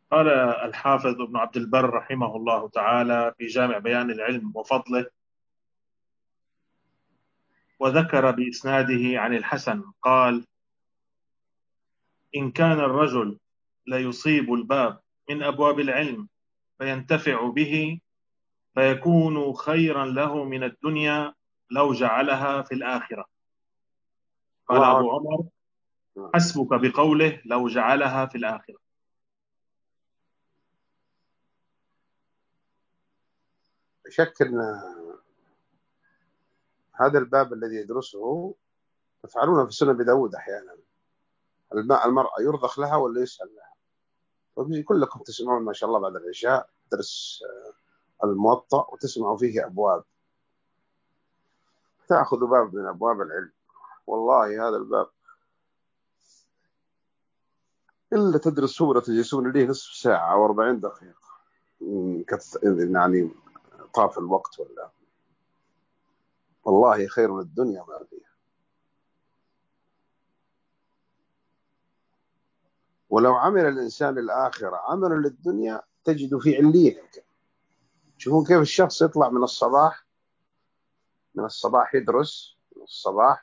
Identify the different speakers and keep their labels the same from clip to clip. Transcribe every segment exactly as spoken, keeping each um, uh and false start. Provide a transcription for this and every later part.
Speaker 1: قال الحافظ ابن عبد البر رحمه الله تعالى في جامع بيان العلم وفضله: وذكر بإسناده عن الحسن قال: إن كان الرجل ليصيب الباب من أبواب العلم فينتفع به فيكون خيرا له من الدنيا لو جعلها في الآخرة. قال
Speaker 2: الله
Speaker 1: أبو
Speaker 2: أكبر.
Speaker 1: عمر: حسبك بقوله لو جعلها في الآخرة.
Speaker 2: شك أن هذا الباب الذي يدرسه تفعلونه في سنن أبي داود أحيانا. الماء المرأة يرضخ لها ولا يسأل لها؟ كلكم تسمعون ما شاء الله بعد العشاء درس الموطأ وتسمعوا فيه أبواب، تأخذ باب من أبواب العلم. والله هذا الباب إلا تدرس سورة تجلسون إليه نصف ساعة أو أربعين دقيقة كث... يعني طاف الوقت. ولا والله خير من الدنيا ما فيها. ولو عمل الإنسان الآخرة عملا للدنيا تجد في علية. تشوفون كيف الشخص يطلع من الصباح من الصباح يدرس من الصباح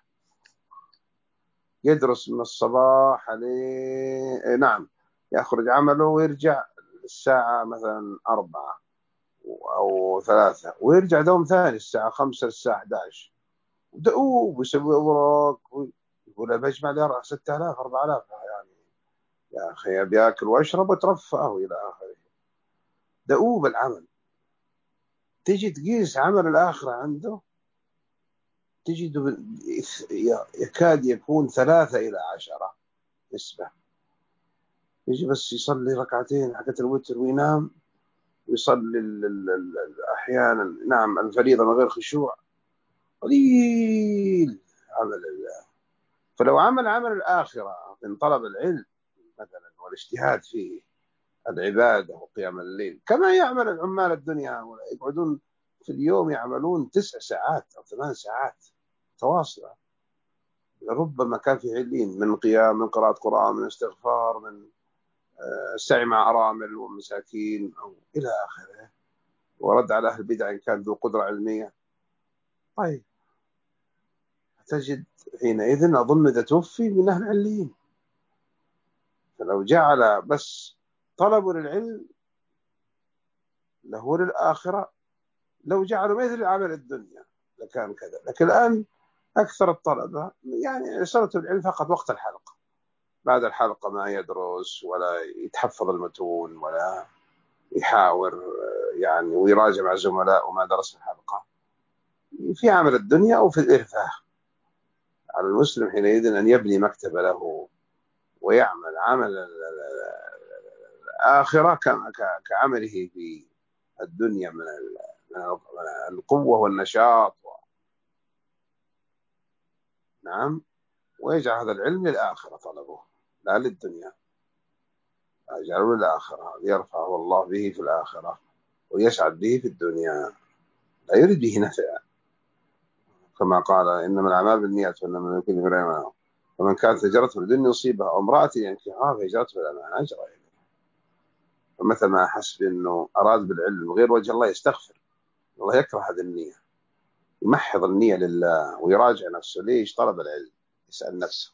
Speaker 2: يدرس من الصباح عليه، نعم، يخرج عمله ويرجع الساعة مثلا أربعة أو ثلاثة، ويرجع دوم ثاني الساعة خمسة الساعة أحد عشر، ودؤوب ويسوي أوراق، يقول بجمع لي ستة آلاف أربعة آلاف. يعني يا أخي بياكل ويشرب وترفه إلى آخره. دؤوب العمل. تجي تقيس عمل الآخرة عنده تجد يكاد يكون ثلاثة إلى عشرة نسبة. يجي بس يصلي ركعتين حقت الوتر وينام، ويصلي ال ال ال أحيانا نعم الفريضة من غير خشوع، قليل عمل الله. فلو عمل عمل الآخرة من طلب العلم مثلا والاجتهاد فيه، العبادة وقيام الليل، كما يعمل العمال الدنيا يقعدون في اليوم يعملون تسع ساعات أو ثمان ساعات تواصلة، ربما كان في علين من قيام، من قراءة قرآن، من استغفار، من السعي مع أرامل ومساكين أو إلى آخره، ورد على أهل البدع إن كان ذو قدرة علمية. طيب تجد حينئذ أظن إذا توفي من أهل علين. فلو جعل بس طلبوا للعلم له للآخرة، لو جعلوا مثل عمل الدنيا لكان كذا. لكن الآن أكثر الطلبة يعني صلة العلم فقط وقت الحلقة، بعد الحلقة ما يدرس ولا يتحفظ المتون ولا يحاور يعني ويراجع مع زملاء وما درس في الحلقة. في عمل الدنيا أو في الإرفاه. على المسلم حينئذ أن يبني مكتب له ويعمل عمل الآخرة كعمله في الدنيا من القوة والنشاط. نعم، ويجعل هذا العلم للآخرة طلبه لا للدنيا. يجعله للآخرة يرفعه الله به في الآخرة ويسعد به في الدنيا، لا يريد به نفع، كما قال إنما الأعمال بالنيات وإنما لكل امرئ ما نوى. ومن كانت هجرته لدنيا يصيبها أو امرأة ينكحها فهجرته إلى ما هاجر إليه. فمثل ما أحس بأنه أراد بالعلم غير وجه الله يستغفر، الله يكره هذه النية، يمحض النية لله ويراجع نفسه ليش طلب العلم، يسأل نفسه.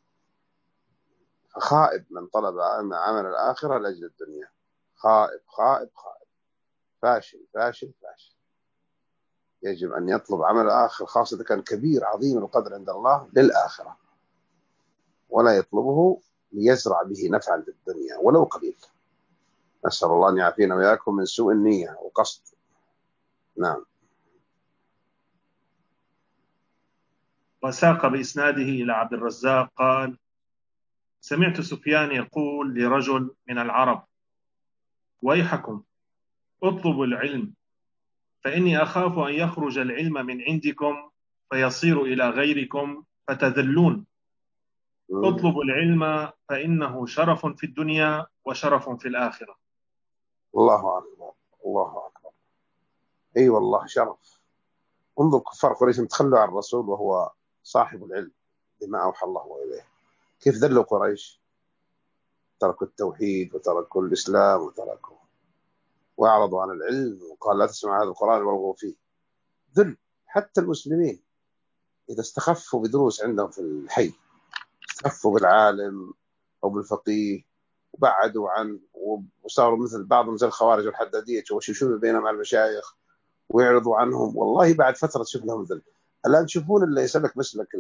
Speaker 2: فخائب من طلب عمل الآخرة لأجل الدنيا، خائب خائب خائب، فاشل فاشل فاشل. يجب أن يطلب عمل الآخر خاصة إذا كان كبير عظيم القدر عند الله للآخرة، ولا يطلبه ليزرع به نفعا للدنيا ولو قليل. نسأل الله أن يعافينا وإياكم من سوء النية وقصد. نعم.
Speaker 1: وساق بإسناده إلى عبد الرزاق قال: سمعت سفيان يقول لرجل من العرب: ويحكم اطلبوا العلم، فإني أخاف أن يخرج العلم من عندكم فيصير إلى غيركم فتذلون. اطلبوا العلم فإنه شرف في الدنيا وشرف في الآخرة.
Speaker 2: الله أكبر الله أكبر. أي أيوة والله شرف. انظر كفار قريش تخلوا عن الرسول وهو صاحب العلم بما أوحى الله إليه، كيف ذلوا قريش. تركوا التوحيد وتركوا الإسلام وتركوا وأعرضوا عن العلم وقال لا تسمع هذا القرآن والغوا فيه. ذل. حتى المسلمين إذا استخفوا بدروس عندهم في الحي، استخفوا بالعالم أو بالفقيه وبعدوا عنه وصاروا مثل بعضهم زي الخوارج والحدادية يشوشون بينهم مع المشايخ ويعرضوا عنهم، والله بعد فترة تشوف لهم ذل. الآن تشوفون اللي يسلك مسلك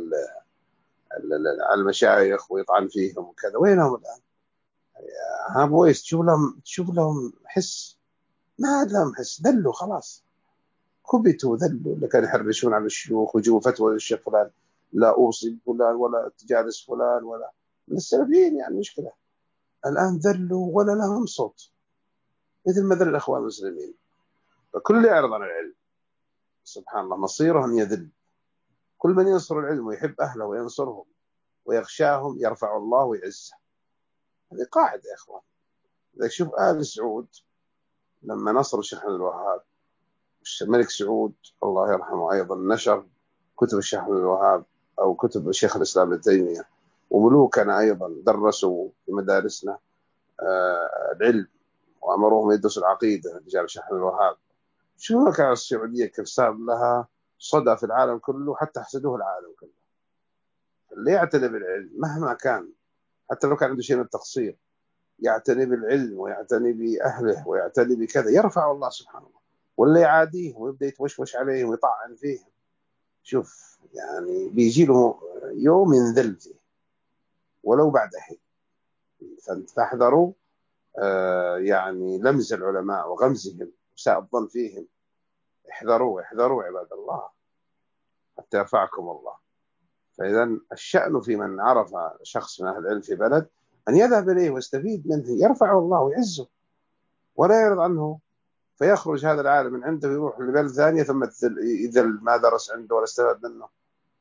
Speaker 2: المشايخ ويطعن فيهم وكذا، وينهم الآن؟ ها بويس تشوف لهم تشوف لهم حس، ما لهم حس، ذلوا خلاص، كبتوا ذلوا. اللي كانوا يحرشون على الشيوخ ويجيبوا فتوى للشيخ فلان لا أوصي فلان ولا تجالس فلان ولا من السلفيين، يعني مشكلة. الآن ذلوا ولا لهم صوت، مثل ما ذل الأخوان المسلمين. فكل يعرض عن العلم سبحان الله مصيره أن يذل. كل من ينصر العلم ويحب أهله وينصرهم ويغشاهم يرفع الله ويعزه. هذه قاعدة يا إخوان. إذا شوف آل سعود لما نصروا الشيخ عبد الوهاب، الملك سعود الله يرحمه أيضا نشر كتب الشيخ عبد الوهاب أو كتب الشيخ الإسلام ابن تيمية، وملوكنا أيضا درسوا في مدارسنا آه العلم وأمروهم يدرسوا العقيدة رجال الشيخ عبد الوهاب. شو المملكة العربية السعودية كيف صار لها صدى في العالم كله، حتى حسدوه العالم كله. اللي يعتني بالعلم مهما كان، حتى لو كان عنده شيء من التقصير، يعتني بالعلم ويعتني بأهله ويعتني بكذا، يرفع الله سبحانه وتعالى. واللي يعاديه ويبدأ يتوشوش عليهم ويطعن فيهم، شوف يعني بيجي له يوم ينذل فيه ولو بعد حين. فاحذروا آه يعني لمز العلماء وغمزهم وساء الظن فيهم. احذروا احذروا عباد الله حتى يرفعكم الله. فإذا الشأن في من عرف شخص من أهل العلم في بلد أن يذهب إليه ويستفيد منه، يرفعه الله ويعزه ولا يرضى عنه، فيخرج هذا العالم من عنده ويروح لبلد ثانية ثم يذل ما درس عنده ولا استفاد منه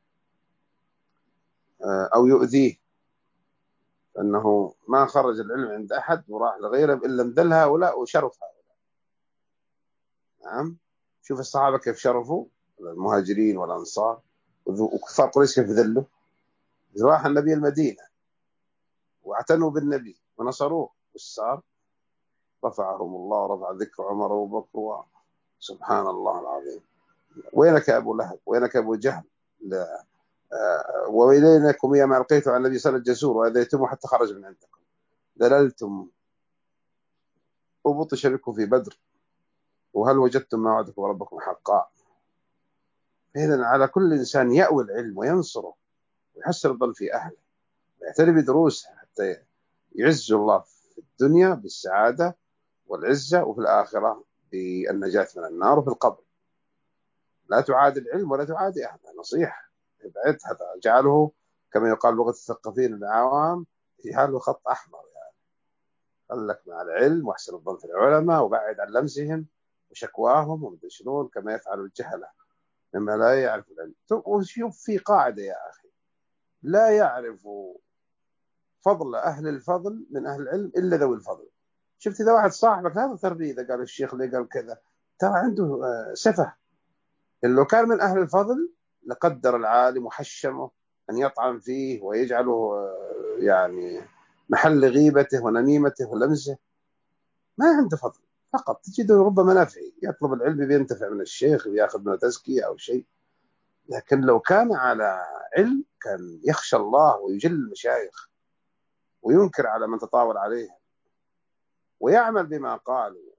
Speaker 2: أو يؤذيه، أنه ما خرج العلم عند أحد وراح لغيره إلا مذل هؤلاء وشرف هؤلاء. نعم، شوف الصحابة كيف شرفوا المهاجرين والأنصار، وكفار قريش كيف ذلوا. راح النبي المدينة واعتنوا بالنبي ونصروه، والصار رفعهم الله ورفع ذكر عمر وابو بكر. سبحان الله العظيم. وينك يا ابو لهب، وينك يا ابو جهل؟ لا. آه وإلينكم يا ما ألقيت على النبي صلى الله عليه وسلم الجسور وأذيتم حتى خرج من عندكم، دللتم وبطش بكم في بدر، وهل وجدتم ما وعدكم ربكم حقا. فإذا على كل إنسان يأوي العلم وينصره ويحسن الظن في أهله ويعتني بدروسه حتى يعز الله في الدنيا بالسعادة والعزة، وفي الآخرة بالنجاة من النار وفي القبر. لا تعادي العلم ولا تعادي أهله، نصيحة. ابعد هذا، جعله كما يقال لغة الثقافيين العوام يجعله خط أحمر. يعني خلك مع العلم واحسن الظن في العلماء وبعد عن لمزهم وشكواهم ومدري شلون كما يفعل الجهلة مما لا يعرف العلم. وشوف في قاعدة يا أخي، لا يعرف فضل أهل الفضل من أهل العلم إلا ذوي الفضل. شفت إذا واحد صاحبك لا تغتر إذا قال الشيخ ليه قال كذا، ترى عنده سفه. لو كان من أهل الفضل لقدر العالم وحشمه أن يطعن فيه ويجعله يعني محل غيبته ونميمته ولمزه. ما عنده فضل، فقط تجده ربما نافعي، يطلب العلم بينتفع من الشيخ ويأخذ منه تزكية أو شيء. لكن لو كان على علم كان يخشى الله ويجل المشايخ وينكر على من تطاول عليه ويعمل بما قالوا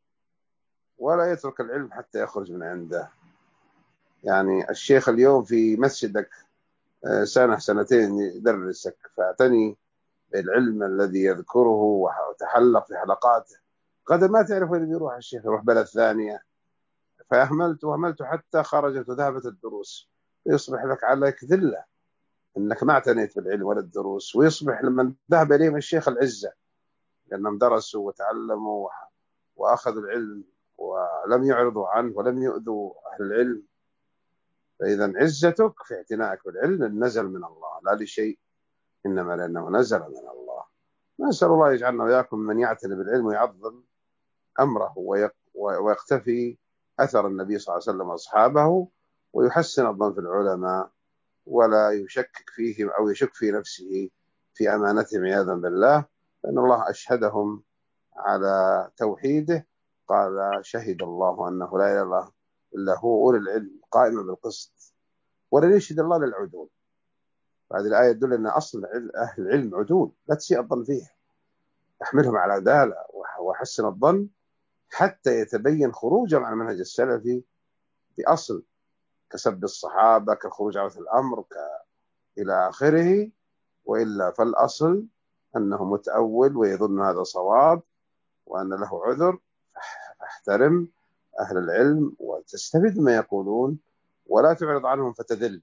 Speaker 2: ولا يترك العلم حتى يخرج من عنده. يعني الشيخ اليوم في مسجدك سنة سنتين يدرسك، فاعتني بالعلم الذي يذكره وتحلق في حلقاته. غدا ما تعرف وين بيروح الشيخ، يروح بلد ثانية، فأهملت وأهملت حتى خرجت وذهبت الدروس، ويصبح لك عليك ذلة أنك ما اعتنيت بالعلم ولا الدروس. ويصبح لما ذهب إليهم الشيخ العزة لأنهم درسوا وتعلموا وأخذوا العلم ولم يعرضوا عنه ولم يؤذوا أهل العلم. فإذا عزتك في اعتنائك بالعلم نزل من الله لا لشيء، إنما لأنه نزل من الله. نسأل الله يجعلنا وإياكم من يعتني بالعلم ويعظم أمره ويقتفي أثر النبي صلى الله عليه وسلم وأصحابه ويحسن الظن في العلماء ولا يشكك فيهم أو يشك في نفسه في أمانتهم عياذا بالله. فإن الله أشهدهم على توحيده، قال شهد الله أنه لا إله إلا هو أولي العلم قائما بالقسط، ولن يشهد الله للعدول. هذه الآية تدل أن أصل أهل العلم عدول، لا تسيء الظن فيه، احملهم على عدالة وحسن الظن حتى يتبين خروجهم عن المنهج السلفي بأصل، كسب الصحابة، كالخروج عن الأمر، ك... إلى آخره. وإلا فالأصل أنه متأول ويظن هذا صواب وأن له عذر، فاحترم أهل العلم وتستفيد ما يقولون ولا تعرض عنهم فتذل.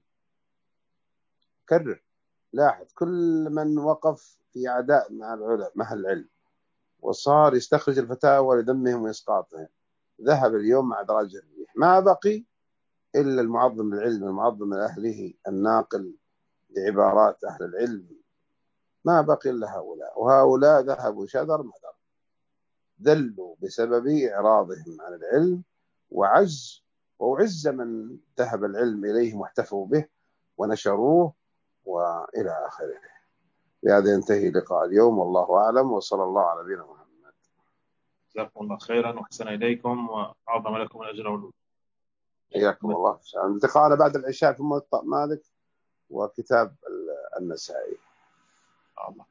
Speaker 2: كرر، لاحظ كل من وقف في عداء مع العلماء مع العلم وصار يستخرج الفتاوى لذمهم وإسقاطهم، ذهب اليوم مع دراج الريح، ما بقي إلا المعظم للعلم المعظم لأهله الناقل لعبارات أهل العلم، ما بقي إلا هؤلاء، وهؤلاء ذهبوا شذر مذر، ذلوا بسبب إعراضهم عن العلم وعز وعز من ذهب العلم إليهم واحتفوا به ونشروه وإلى آخره. بهذا ينتهي لقاء اليوم، والله أعلم، وصلى الله على نبينا محمد.
Speaker 1: جزاكم الله خيرا وأحسن إليكم وأعظم لكم الأجر والنور.
Speaker 2: حياكم الله. لقاءنا بعد العشاء في موطأ مالك وكتاب النسائي.
Speaker 1: الله.